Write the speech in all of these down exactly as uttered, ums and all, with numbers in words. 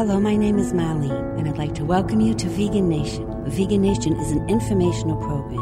Hello, my name is Marlene, and I'd like to welcome you to Vegan Nation. Vegan Nation is an informational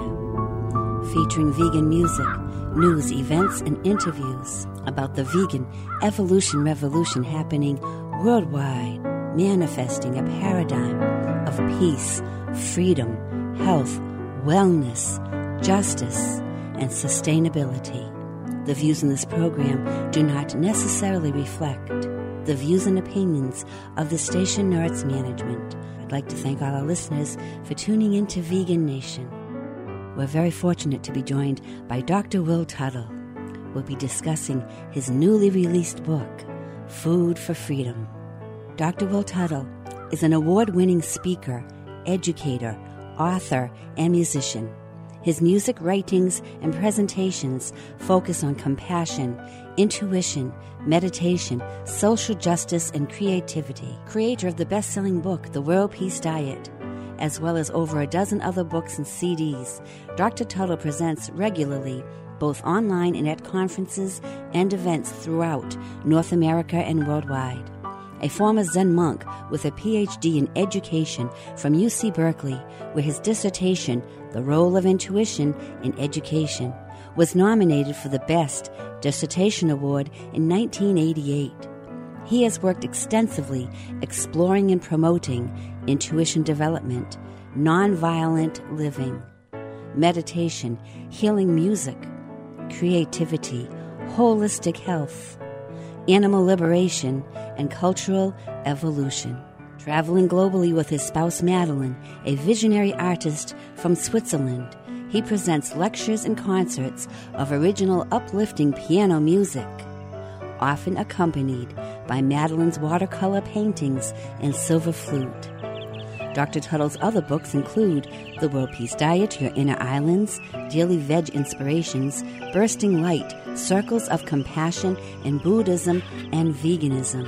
program featuring vegan music, news, events, and interviews about the vegan evolution revolution happening worldwide, manifesting a paradigm of peace, freedom, health, wellness, justice, and sustainability. The views in this program do not necessarily reflect the views and opinions of the station nor its management. I'd like to thank all our listeners for tuning in to Vegan Nation. We're very fortunate to be joined by Doctor Will Tuttle. We'll be discussing his newly released book, Food for Freedom. Doctor Will Tuttle is an award-winning speaker, educator, author, and musician. His music writings and presentations focus on compassion, intuition, meditation, social justice, and creativity. Creator of the best-selling book, The World Peace Diet, as well as over a dozen other books and C Ds, Doctor Tuttle presents regularly, both online and at conferences and events throughout North America and worldwide. A former Zen monk with a P H D in education from U C Berkeley, where his dissertation, The Role of Intuition in Education, was nominated for the Best Dissertation Award in nineteen eighty-eight. He has worked extensively exploring and promoting intuition development, nonviolent living, meditation, healing music, creativity, holistic health, animal liberation, and cultural evolution. Traveling globally with his spouse Madeline, a visionary artist from Switzerland, he presents lectures and concerts of original uplifting piano music, often accompanied by Madeline's watercolor paintings and silver flute. Doctor Tuttle's other books include The World Peace Diet, Your Inner Islands, Daily Veg Inspirations, Bursting Light, Circles of Compassion, and Buddhism and Veganism.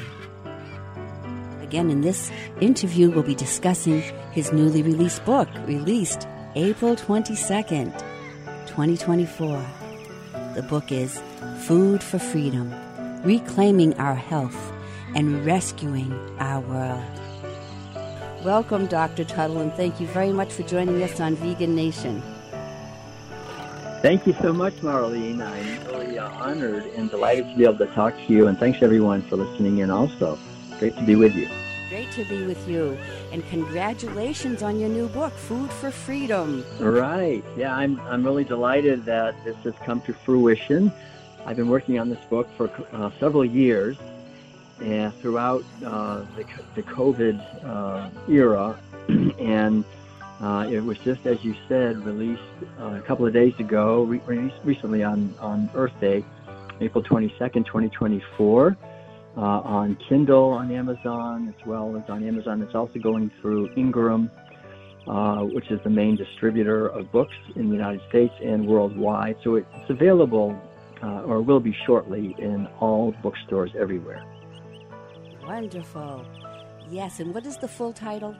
Again, in this interview, we'll be discussing his newly released book, released April twenty-second, twenty twenty-four. The book is Food for Freedom, Reclaiming Our Health and Rescuing Our World. Welcome, Doctor Tuttle, and thank you very much for joining us on Vegan Nation. Thank you so much, Marlene. I'm really uh, honored and delighted to be able to talk to you, and thanks everyone for listening in also. Great to be with you. Great to be with you, and congratulations on your new book, Food for Freedom. Right. Yeah, I'm I'm really delighted that this has come to fruition. I've been working on this book for uh, several years, and throughout uh, the, the COVID uh, era, and uh, it was just, as you said, released uh, a couple of days ago, re- released recently on, on Earth Day, April twenty-second, twenty twenty-four. Uh, on Kindle, on Amazon, as well as on Amazon. It's also going through Ingram, uh, which is the main distributor of books in the United States and worldwide. So it's available, uh, or will be shortly, in all bookstores everywhere. Wonderful. Yes, and what is the full title?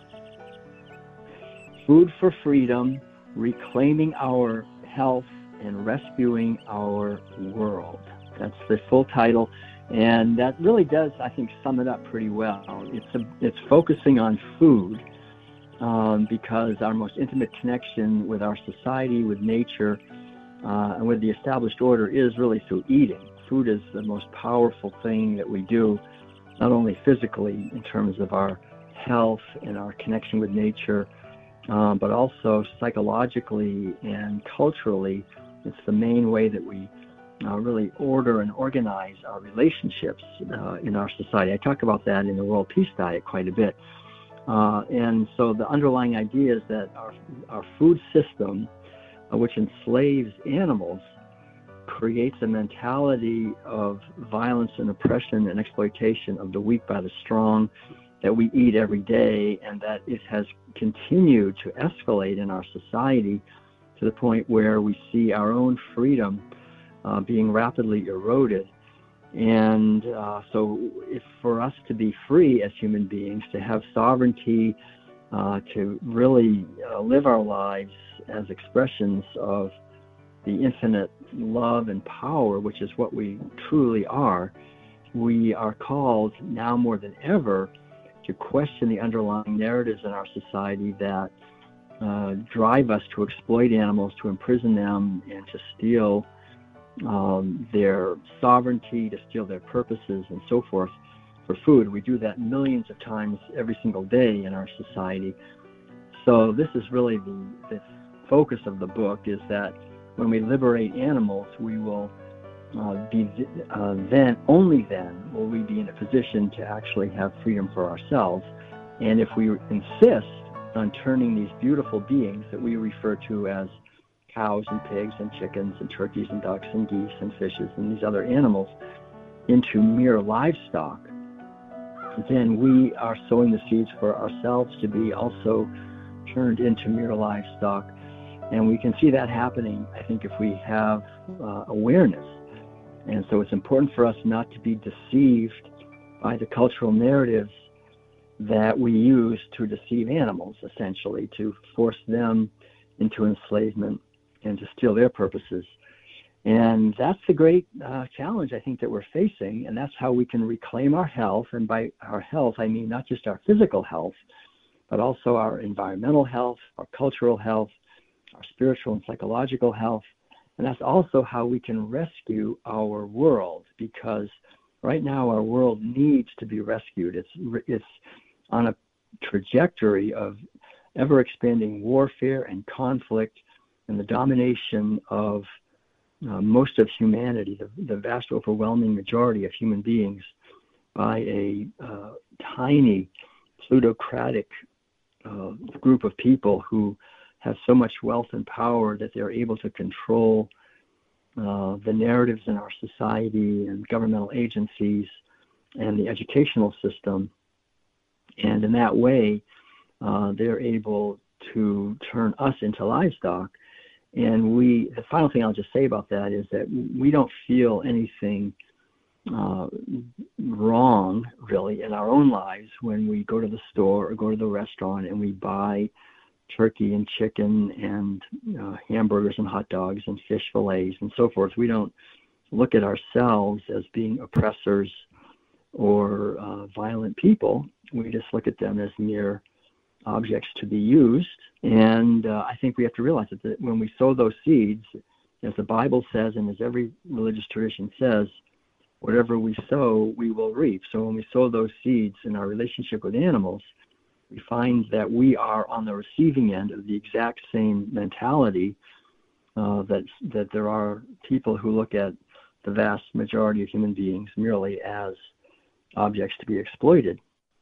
Food for Freedom, Reclaiming Our Health and Rescuing Our World. That's the full title. And that really does, I think, sum it up pretty well. It's a, it's focusing on food um, because our most intimate connection with our society, with nature, uh, and with the established order is really through eating. Food is the most powerful thing that we do, not only physically in terms of our health and our connection with nature, um, but also psychologically and culturally. It's the main way that we Uh, really order and organize our relationships uh, in our society. I talk about that in the World Peace Diet quite a bit. Uh, and so the underlying idea is that our, our food system, uh, which enslaves animals, creates a mentality of violence and oppression and exploitation of the weak by the strong that we eat every day, and that it has continued to escalate in our society to the point where we see our own freedom Uh, being rapidly eroded. And uh, so if for us to be free as human beings, to have sovereignty, uh, to really uh, live our lives as expressions of the infinite love and power, which is what we truly are, we are called now more than ever to question the underlying narratives in our society that uh, drive us to exploit animals, to imprison them, and to steal um, their sovereignty, to steal their purposes, and so forth for food. We do that millions of times every single day in our society. So this is really the, the focus of the book, is that when we liberate animals, we will uh, be uh, then, only then, will we be in a position to actually have freedom for ourselves. And if we insist on turning these beautiful beings that we refer to as cows and pigs and chickens and turkeys and ducks and geese and fishes and these other animals into mere livestock, then we are sowing the seeds for ourselves to be also turned into mere livestock. And we can see that happening, I think, if we have uh, awareness. And so it's important for us not to be deceived by the cultural narratives that we use to deceive animals, essentially, to force them into enslavement and to steal their purposes. And that's the great uh, challenge, I think, that we're facing, and that's how we can reclaim our health. And by our health, I mean not just our physical health, but also our environmental health, our cultural health, our spiritual and psychological health. And that's also how we can rescue our world, because right now our world needs to be rescued. It's it's on a trajectory of ever-expanding warfare and conflict and the domination of uh, most of humanity, the, the vast overwhelming majority of human beings, by a uh, tiny plutocratic uh, group of people who have so much wealth and power that they're able to control uh, the narratives in our society and governmental agencies and the educational system. And in that way, uh, they're able to turn us into livestock. And we, the final thing I'll just say about that is that we don't feel anything uh, wrong, really, in our own lives when we go to the store or go to the restaurant and we buy turkey and chicken and uh, hamburgers and hot dogs and fish fillets and so forth. We don't look at ourselves as being oppressors or uh, violent people. We just look at them as mere objects to be used. And uh, I think we have to realize that, that when we sow those seeds, as the Bible says and as every religious tradition says, whatever we sow, we will reap. So when we sow those seeds in our relationship with animals, we find that we are on the receiving end of the exact same mentality uh, that that there are people who look at the vast majority of human beings merely as objects to be exploited.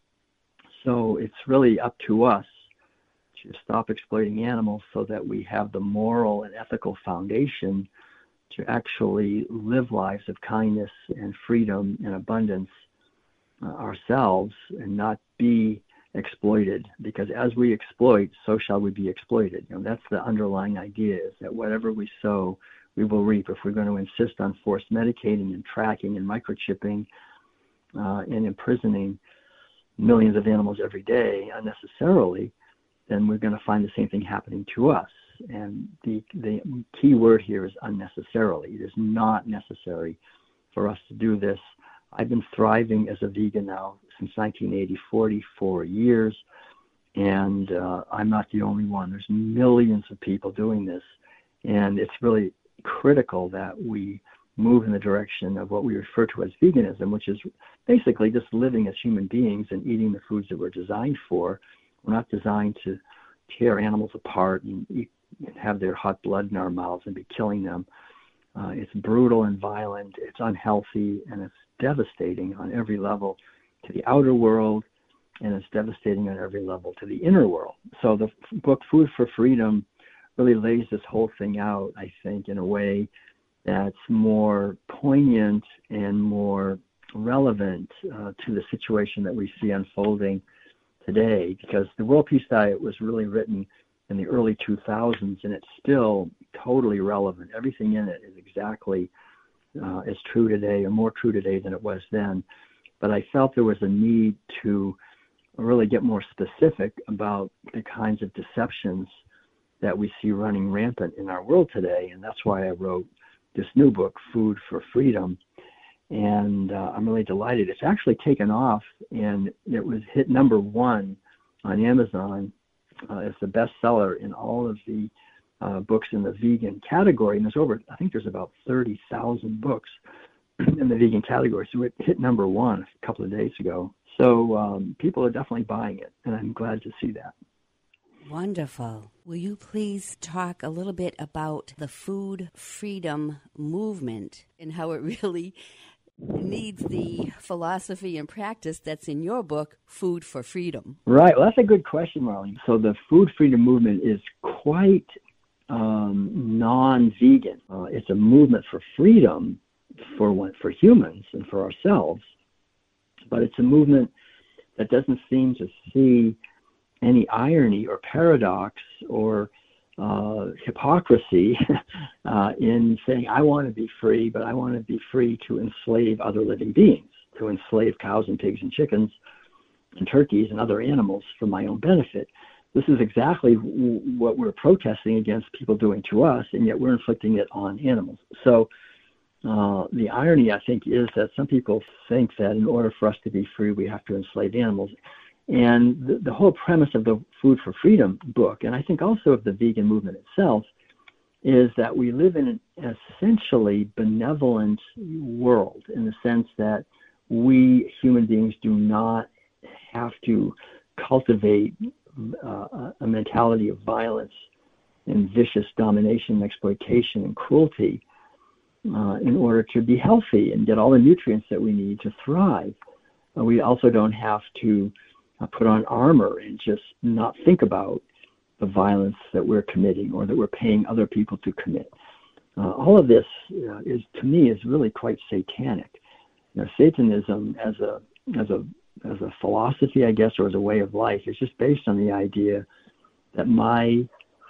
So it's really up to us to stop exploiting animals so that we have the moral and ethical foundation to actually live lives of kindness and freedom and abundance uh, ourselves, and not be exploited, because as we exploit, so shall we be exploited. You know, that's the underlying idea, is that whatever we sow, we will reap. If we're going to insist on forced medicating and tracking and microchipping uh, and imprisoning millions of animals every day unnecessarily, then we're going to find the same thing happening to us. And the the key word here is unnecessarily. It is not necessary for us to do this. I've been thriving as a vegan now since nineteen eighty, forty-four years, and uh, I'm not the only one. There's millions of people doing this, and it's really critical that we move in the direction of what we refer to as veganism, which is basically just living as human beings and eating the foods that we're designed for. We're not designed to tear animals apart and eat and have their hot blood in our mouths and be killing them. Uh, it's brutal and violent, it's unhealthy, and it's devastating on every level to the outer world, and it's devastating on every level to the inner world. So the f- book Food for Freedom really lays this whole thing out, I think, in a way that's more poignant and more relevant uh, to the situation that we see unfolding today, because the World Peace Diet was really written in the early two thousands, and it's still totally relevant. Everything in it is exactly uh, as true today, or more true today than it was then. But I felt there was a need to really get more specific about the kinds of deceptions that we see running rampant in our world today, and that's why I wrote this new book, Food for Freedom. and uh, I'm really delighted. It's actually taken off, and it was hit number one on Amazon uh, as the bestseller in all of the uh, books in the vegan category. And there's over, I think there's about thirty thousand books in the vegan category. So it hit number one a couple of days ago. So um, people are definitely buying it, and I'm glad to see that. Wonderful. Will you please talk a little bit about the food freedom movement and how it really needs the philosophy and practice that's in your book, Food for Freedom? Right. Well, that's a good question, Marlene. So the food freedom movement is quite um, non-vegan. Uh, it's a movement for freedom for one, for humans and for ourselves, but it's a movement that doesn't seem to see any irony or paradox or uh, hypocrisy uh, in saying, I want to be free, but I want to be free to enslave other living beings, to enslave cows and pigs and chickens and turkeys and other animals for my own benefit. This is exactly w- what we're protesting against people doing to us, and yet we're inflicting it on animals. So uh, the irony, I think, is that some people think that in order for us to be free, we have to enslave animals. And the, the whole premise of the Food for Freedom book, and I think also of the vegan movement itself, is that we live in an essentially benevolent world in the sense that we human beings do not have to cultivate uh, a mentality of violence and vicious domination, exploitation, and cruelty uh, in order to be healthy and get all the nutrients that we need to thrive. Uh, we also don't have to uh, put on armor and just not think about the violence that we're committing or that we're paying other people to commit. Uh, all of this uh, is, to me, is really quite satanic. You know, Satanism as a as a as a philosophy, I guess, or as a way of life, is just based on the idea that my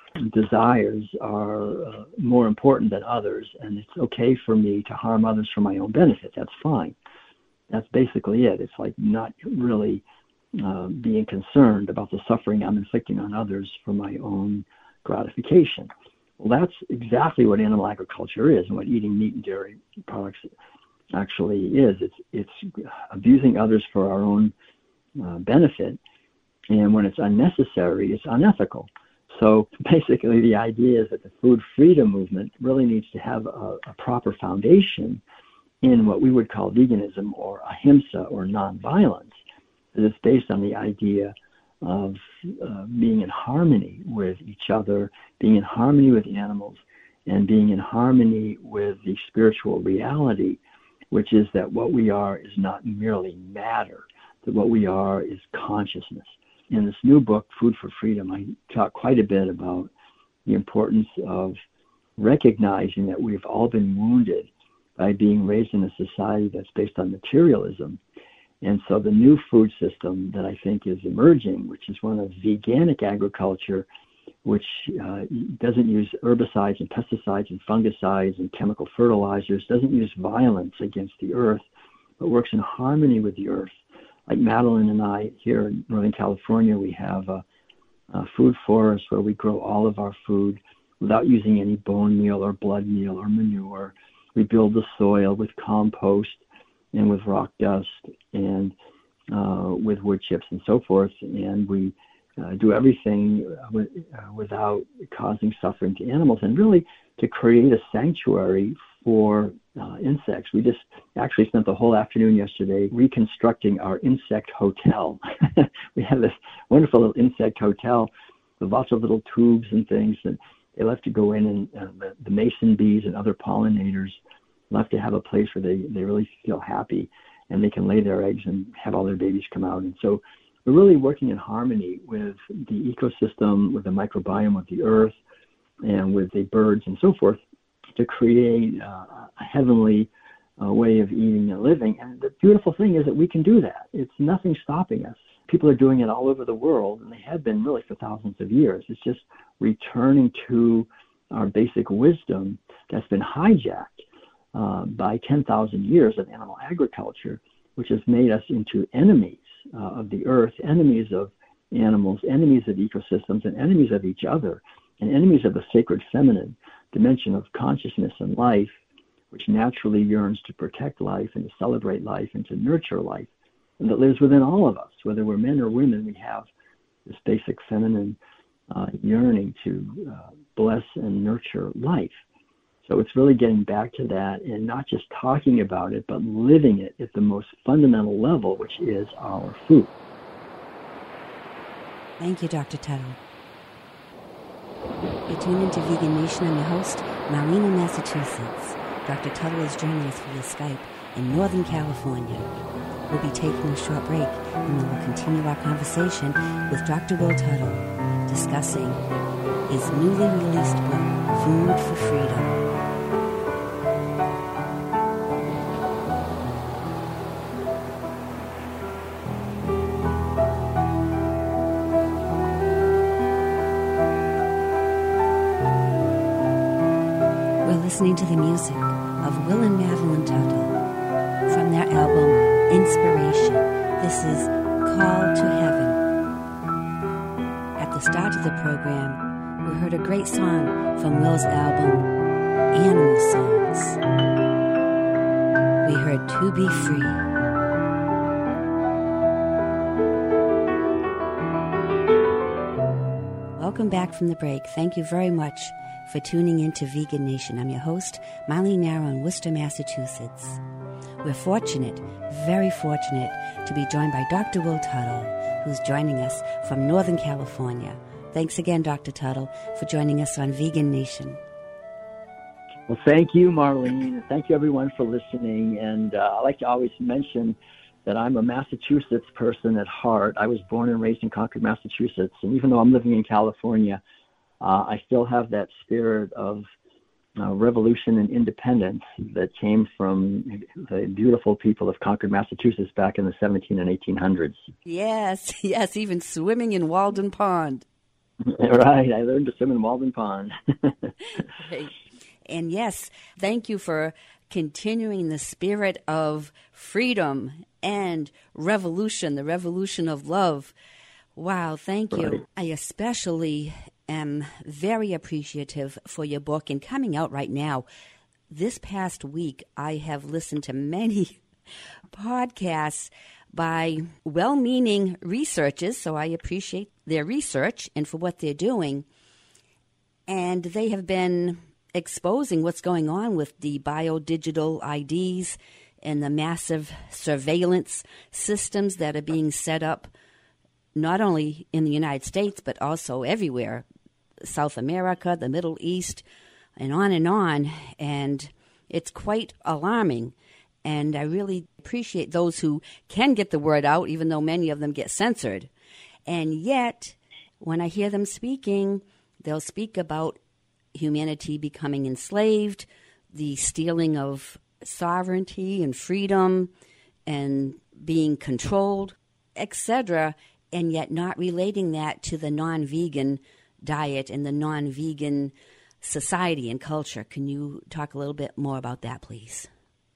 desires are uh, more important than others, and it's okay for me to harm others for my own benefit. That's fine. That's basically it. It's like not really uh, being concerned about the suffering I'm inflicting on others for my own gratification. Well, that's exactly what animal agriculture is, and what eating meat and dairy products actually is. It's it's abusing others for our own uh, benefit, and when it's unnecessary, it's unethical. So basically the idea is that the food freedom movement really needs to have a, a proper foundation in what we would call veganism or ahimsa or nonviolence. It's based on the idea of uh, being in harmony with each other, being in harmony with animals, and being in harmony with the spiritual reality, which is that what we are is not merely matter, that what we are is consciousness. In this new book, Food for Freedom, I talk quite a bit about the importance of recognizing that we've all been wounded by being raised in a society that's based on materialism. And so the new food system that I think is emerging, which is one of veganic agriculture, which uh, doesn't use herbicides and pesticides and fungicides and chemical fertilizers, doesn't use violence against the earth, but works in harmony with the earth. Like Madeline and I here in Northern California, we have a, a food forest where we grow all of our food without using any bone meal or blood meal or manure. We build the soil with compost and with rock dust and uh, with wood chips and so forth, and we uh, do everything with, uh, without causing suffering to animals, and really to create a sanctuary for uh, insects. We just actually spent the whole afternoon yesterday reconstructing our insect hotel. We have this wonderful little insect hotel with lots of little tubes and things, and they love to go in, and uh, the, the mason bees and other pollinators love to have a place where they, they really feel happy and they can lay their eggs and have all their babies come out. And so we're really working in harmony with the ecosystem, with the microbiome of the earth, and with the birds and so forth to create uh, a heavenly uh, way of eating and living. And the beautiful thing is that we can do that. It's nothing stopping us. People are doing it all over the world, and they have been really for thousands of years. It's just returning to our basic wisdom that's been hijacked uh, by ten thousand years of animal agriculture, which has made us into enemies uh, of the earth, enemies of animals, enemies of ecosystems, and enemies of each other, and enemies of the sacred feminine dimension of consciousness and life, which naturally yearns to protect life and to celebrate life and to nurture life, and that lives within all of us. Whether we're men or women, we have this basic feminine uh, yearning to uh, bless and nurture life. So it's really getting back to that and not just talking about it, but living it at the most fundamental level, which is our food. Thank you, Doctor Tuttle. You're tuned into Vegan Nation. I'm your host, Marlene in Massachusetts. Doctor Tuttle is joining us via Skype in Northern California. We'll be taking a short break, and then we'll continue our conversation with Doctor Will Tuttle, discussing his newly released book, Food for Freedom. Listening to the music of Will and Madeline Tuttle from their album Inspiration. This is Call to Heaven. At the start of the program, we heard a great song from Will's album Animal Songs. We heard To Be Free. Welcome back from the break. Thank you very much for tuning in to Vegan Nation. I'm your host, Marlene Narrow in Worcester, Massachusetts. We're fortunate, very fortunate, to be joined by Doctor Will Tuttle, who's joining us from Northern California. Thanks again, Doctor Tuttle, for joining us on Vegan Nation. Well, thank you, Marlene. Thank you, everyone, for listening. And uh, I like to always mention that I'm a Massachusetts person at heart. I was born and raised in Concord, Massachusetts. And even though I'm living in California, Uh, I still have that spirit of uh, revolution and independence that came from the beautiful people of Concord, Massachusetts back in the seventeen and eighteen hundreds. Yes, yes, even swimming in Walden Pond. Right, I learned to swim in Walden Pond. Right. And yes, thank you for continuing the spirit of freedom and revolution, the revolution of love. Wow, thank you. Right. I especially am very appreciative for your book and coming out right now. This past week, I have listened to many podcasts by well-meaning researchers, so I appreciate their research and for what they're doing. And they have been exposing what's going on with the biodigital I Ds and the massive surveillance systems that are being set up not only in the United States, but also everywhere, South America, the Middle East, and on and on. And it's quite alarming. And I really appreciate those who can get the word out, even though many of them get censored. And yet, when I hear them speaking, they'll speak about humanity becoming enslaved, the stealing of sovereignty and freedom, and being controlled, et cetera, and yet not relating that to the non-vegan diet and the non-vegan society and culture. Can you talk a little bit more about that, please?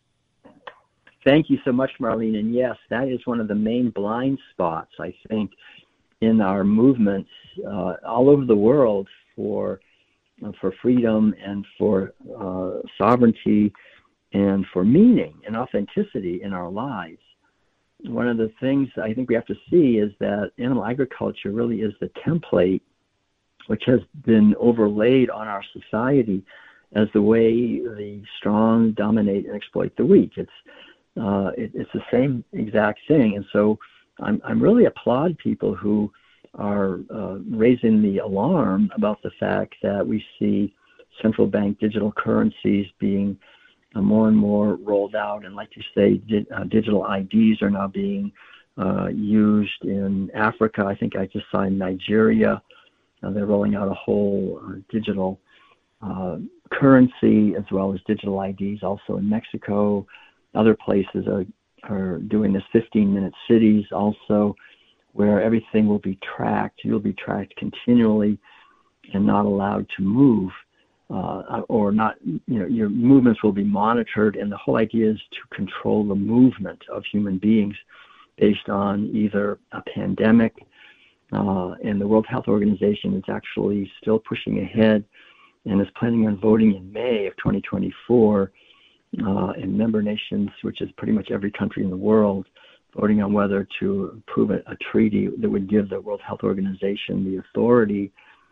Thank you so much, Marlene. And yes, that is one of the main blind spots, I think, in our movements uh, all over the world for uh, for freedom and for uh, sovereignty and for meaning and authenticity in our lives. One of the things I think we have to see is that animal agriculture really is the template which has been overlaid on our society as the way the strong dominate and exploit the weak. It's uh, it, it's the same exact thing. And so I'm, I'm really applaud people who are uh, raising the alarm about the fact that we see central bank digital currencies being uh, more and more rolled out. And like you say, di- uh, digital I Ds are now being uh, used in Africa. I think I just saw in Nigeria, uh, they're rolling out a whole uh, digital uh, currency as well as digital I Ds. Also in Mexico, other places are, are doing this fifteen-minute cities also, where everything will be tracked. You'll be tracked continually and not allowed to move, uh, or not, you know, your movements will be monitored. And the whole idea is to control the movement of human beings based on either a pandemic, uh, and the World Health Organization is actually still pushing ahead and is planning on voting in May of twenty twenty-four uh, and member nations, which is pretty much every country in the world, voting on whether to approve a, a treaty that would give the World Health Organization the authority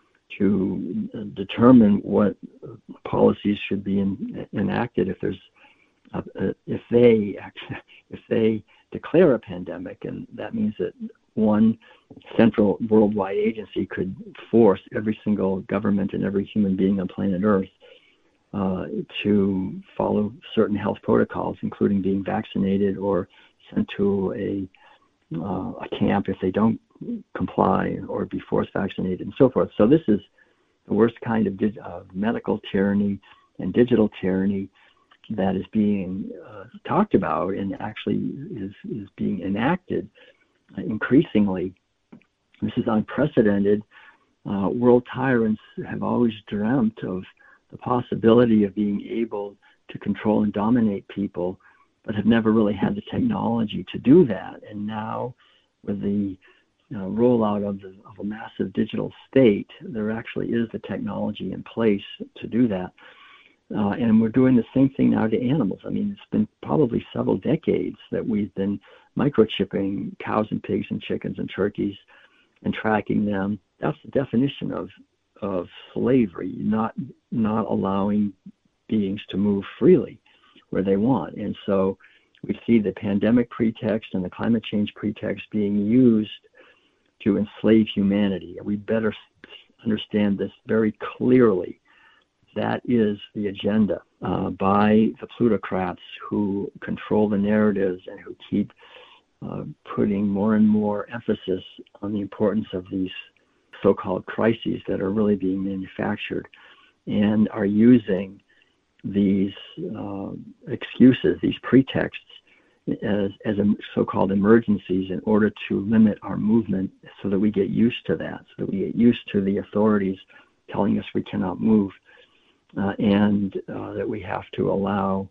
to determine what policies should be in, enacted if there's a, a, if they actually, if they declare a pandemic, and that means that one central worldwide agency could force every single government and every human being on planet Earth uh, to follow certain health protocols, including being vaccinated or sent to a, uh, a camp if they don't comply, or be forced vaccinated and so forth. So this is the worst kind of dig- uh, medical tyranny and digital tyranny that is being uh, talked about and actually is, is being enacted uh, increasingly. This is unprecedented. Uh, world tyrants have always dreamt of the possibility of being able to control and dominate people, but have never really had the technology to do that. And now, with the uh, rollout of, the, of a massive digital state, there actually is the technology in place to do that. Uh, and we're doing the same thing now to animals. I mean, it's been probably several decades that we've been microchipping cows and pigs and chickens and turkeys and tracking them. That's the definition of of slavery, not not allowing beings to move freely where they want. And so we see the pandemic pretext and the climate change pretext being used to enslave humanity. And we better understand this very clearly. That is the agenda uh, by the plutocrats who control the narratives and who keep uh, putting more and more emphasis on the importance of these so-called crises that are really being manufactured, and are using these uh, excuses, these pretexts, as, as a, so-called emergencies in order to limit our movement, so that we get used to that, so that we get used to the authorities telling us we cannot move. Uh, and uh, that we have to allow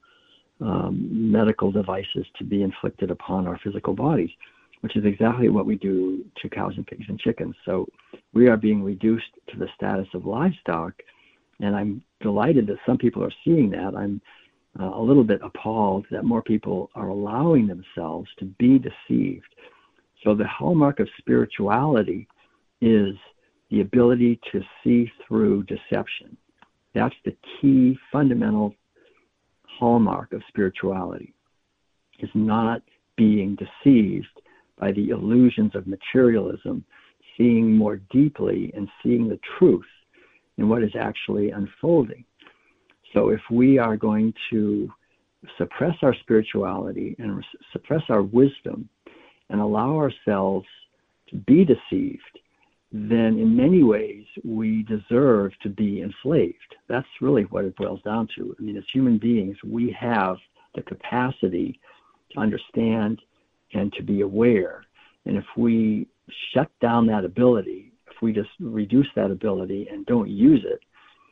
um, medical devices to be inflicted upon our physical bodies, which is exactly what we do to cows and pigs and chickens. So we are being reduced to the status of livestock, and I'm delighted that some people are seeing that. I'm uh, a little bit appalled that more people are allowing themselves to be deceived. So the hallmark of spirituality is the ability to see through deception. That's the key fundamental hallmark of spirituality, is not being deceived by the illusions of materialism, seeing more deeply and seeing the truth in what is actually unfolding. So if we are going to suppress our spirituality and res- suppress our wisdom and allow ourselves to be deceived, then in many ways we deserve to be enslaved. That's really what it boils down to. I mean, as human beings, we have the capacity to understand and to be aware. And if we shut down that ability, if we just reduce that ability and don't use it,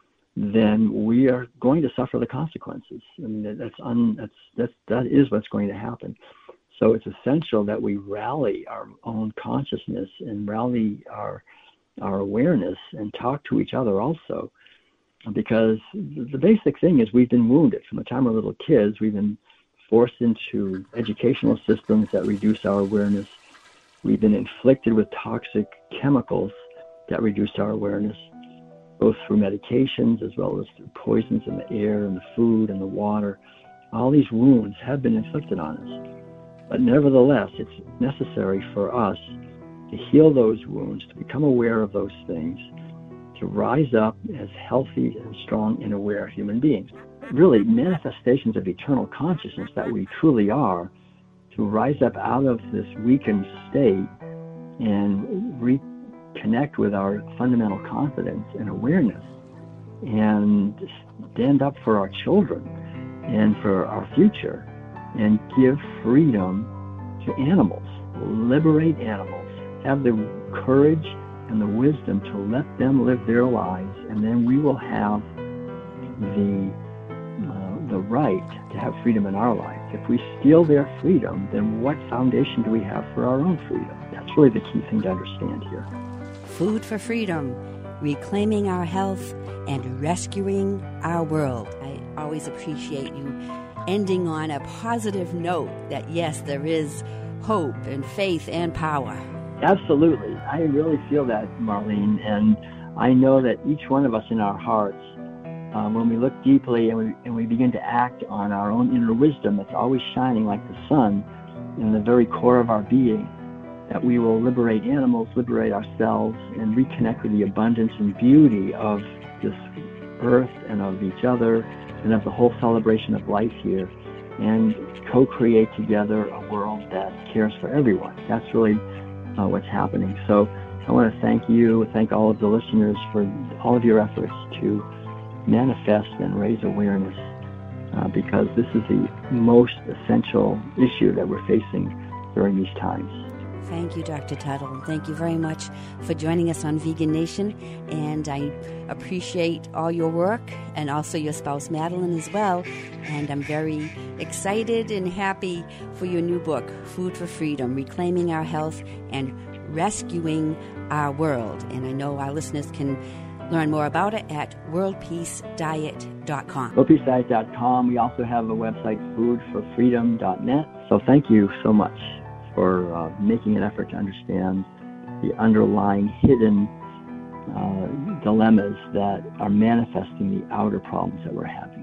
then we are going to suffer the consequences. I mean, that's un, that's that's that is what's going to happen. So it's essential that we rally our own consciousness and rally our our awareness and talk to each other also, because the basic thing is we've been wounded. From the time we're little kids, we've been forced into educational systems that reduce our awareness. We've been inflicted with toxic chemicals that reduce our awareness, both through medications as well as through poisons in the air and the food and the water. All these wounds have been inflicted on us. But nevertheless, it's necessary for us to heal those wounds, to become aware of those things, to rise up as healthy and strong and aware human beings. Really, manifestations of eternal consciousness that we truly are, to rise up out of this weakened state and reconnect with our fundamental confidence and awareness, and stand up for our children and for our future, and give freedom to animals, liberate animals, have the courage and the wisdom to let them live their lives, and then we will have the uh, the right to have freedom in our life. If we steal their freedom, then what foundation do we have for our own freedom? That's really the key thing to understand here. Food for freedom, reclaiming our health, and rescuing our world. I always appreciate you ending on a positive note that, yes, there is hope and faith and power. Absolutely. I really feel that, Marlene, and I know that each one of us in our hearts, um, when we look deeply and we, and we begin to act on our own inner wisdom that's always shining like the sun in the very core of our being, that we will liberate animals, liberate ourselves, and reconnect with the abundance and beauty of this earth and of each other and of the whole celebration of life here, and co-create together a world that cares for everyone. That's really uh, what's happening. So I want to thank you, thank all of the listeners for all of your efforts to manifest and raise awareness, uh, because this is the most essential issue that we're facing during these times. Thank you, Doctor Tuttle, and thank you very much for joining us on Vegan Nation. And I appreciate all your work, and also your spouse, Madeline, as well. And I'm very excited and happy for your new book, Food for Freedom, Reclaiming Our Health and Rescuing Our World. And I know our listeners can learn more about it at world peace diet dot com. world peace diet dot com. We also have a website, food for freedom dot net. So thank you so much for uh, making an effort to understand the underlying hidden uh, dilemmas that are manifesting the outer problems that we're having.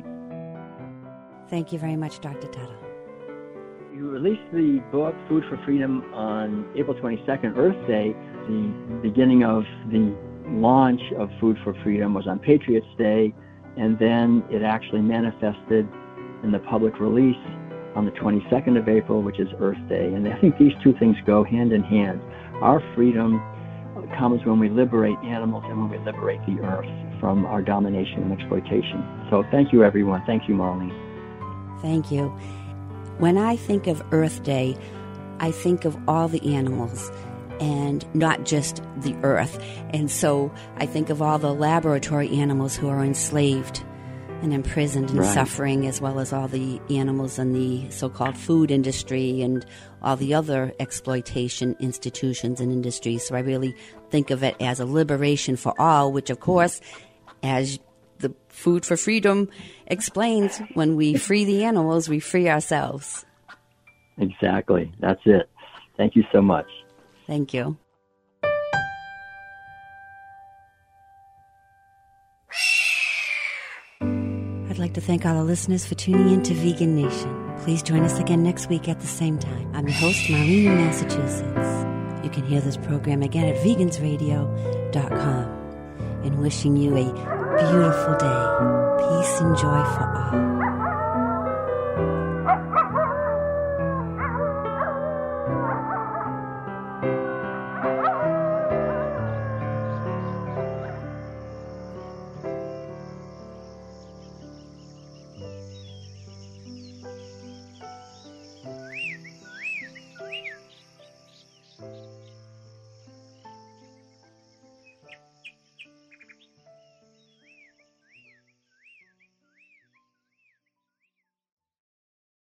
Thank you very much, Doctor Tuttle. You released the book, Food for Freedom, on April twenty-second, Earth Day. The beginning of the launch of Food for Freedom was on Patriots Day, and then it actually manifested in the public release on the twenty-second of April, which is Earth Day. And I think these two things go hand in hand. Our freedom comes when we liberate animals and when we liberate the earth from our domination and exploitation. So thank you, everyone. Thank you, Marlene. Thank you. When I think of Earth Day, I think of all the animals and not just the earth. And so I think of all the laboratory animals who are enslaved and imprisoned and right. suffering, as well as all the animals in the so-called food industry and all the other exploitation institutions and industries. So I really think of it as a liberation for all, which, of course, as the Food for Freedom explains, when we free the animals, we free ourselves. Exactly. That's it. Thank you so much. Thank you. I'd like to thank all the listeners for tuning in to Vegan Nation. Please join us again next week at the same time. I'm your host, Marlene in Massachusetts. You can hear this program again at vegans radio dot com. And wishing you a beautiful day. Peace and joy for all.